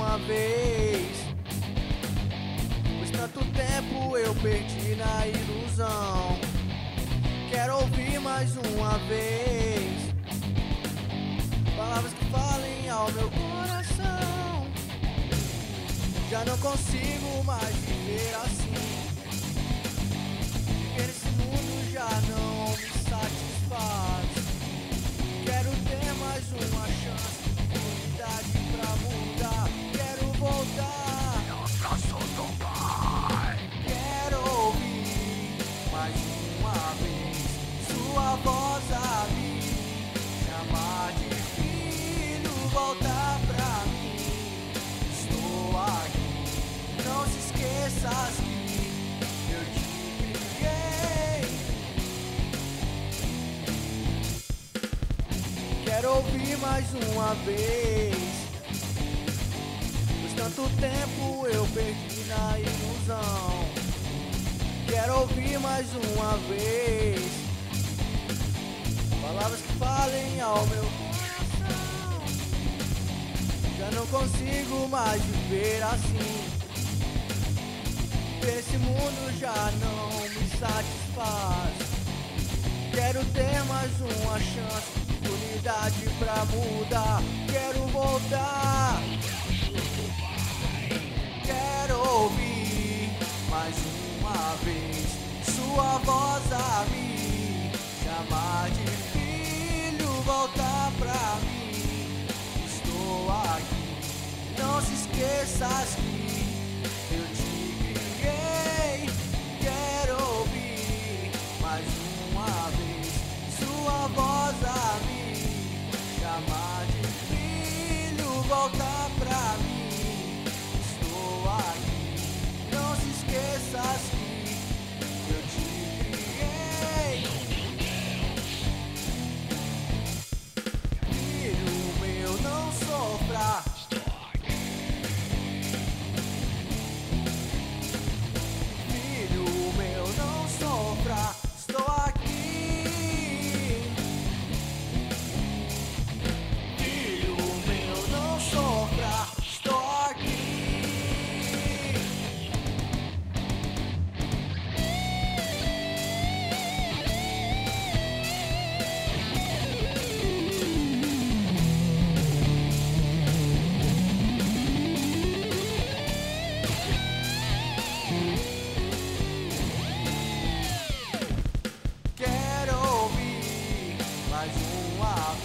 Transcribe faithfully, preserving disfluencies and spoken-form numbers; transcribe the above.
uma vez, pois tanto tempo eu perdi na ilusão. Quero ouvir mais uma vez palavras que falem ao meu coração. Já não consigo mais viver assim. Viver nesse mundo já não me satisfaz. Quero ter mais uma chance, oportunidade pra mudar. Quero voltar Os braços do Pai. Quero ouvir mais uma vez sua voz a me chamar de filho. Voltar pra mim, estou aqui. Não se esqueças que eu te criei. Quero ouvir mais uma vez, pois tanto tempo eu perdi na ilusão. Quero ouvir mais uma vez palavras que falem ao meu coração. Já não consigo mais viver assim. Esse mundo já não me satisfaz. Quero ter mais uma chance, oportunidade pra mudar. Quero voltar. Quero ouvir mais uma vez sua voz a me chamar de filho. Voltar pra mim, estou aqui. Não se esqueças que eu te criei. Quero ouvir mais uma vez sua voz a me chamar de filho. Voltar pra mim, estou aqui. Não se esqueças que eu te criei. Filho meu, não sofra. Filho meu, não sofra. Estou aqui. Filho meu, não sofra. Estou aqui. Quero ouvir mais uma